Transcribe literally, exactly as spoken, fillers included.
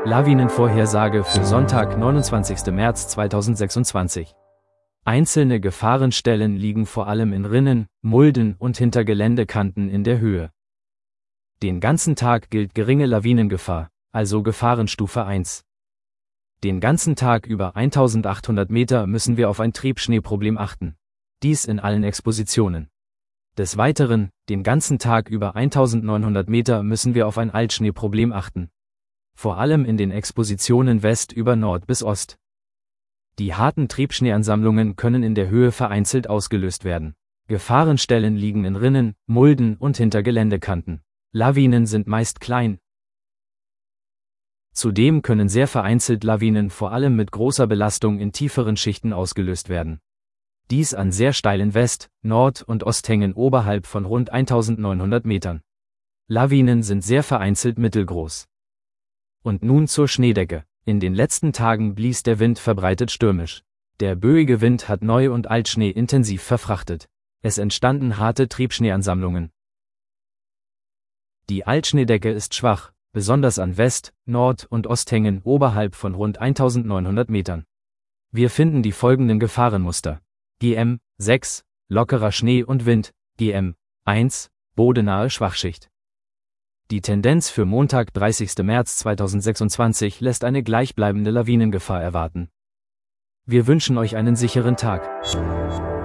Lawinenvorhersage für Sonntag, neunundzwanzigsten März zweitausendsechsundzwanzig. Einzelne Gefahrenstellen liegen vor allem in Rinnen, Mulden und hinter Geländekanten in der Höhe. Den ganzen Tag gilt geringe Lawinengefahr, also Gefahrenstufe eins. Den ganzen Tag über eintausendachthundert Meter müssen wir auf ein Triebschneeproblem achten. Dies in allen Expositionen. Des Weiteren, den ganzen Tag über eintausendneunhundert Meter müssen wir auf ein Altschneeproblem achten. Vor allem in den Expositionen West über Nord bis Ost. Die harten Triebschneeansammlungen können in der Höhe vereinzelt ausgelöst werden. Gefahrenstellen liegen in Rinnen, Mulden und hinter Geländekanten. Lawinen sind meist klein. Zudem können sehr vereinzelt Lawinen vor allem mit großer Belastung in tieferen Schichten ausgelöst werden. Dies an sehr steilen West-, Nord- und Osthängen oberhalb von rund eintausendneunhundert Metern. Lawinen sind sehr vereinzelt mittelgroß. Und nun zur Schneedecke. In den letzten Tagen blies der Wind verbreitet stürmisch. Der böige Wind hat Neu- und Altschnee intensiv verfrachtet. Es entstanden harte Triebschneeansammlungen. Die Altschneedecke ist schwach, besonders an West-, Nord- und Osthängen oberhalb von rund eintausendneunhundert Metern. Wir finden die folgenden Gefahrenmuster. G M sechs, lockerer Schnee und Wind, G M eins, bodenahe Schwachschicht. Die Tendenz für Montag, dreißigsten März zweitausendsechsundzwanzig lässt eine gleichbleibende Lawinengefahr erwarten. Wir wünschen euch einen sicheren Tag.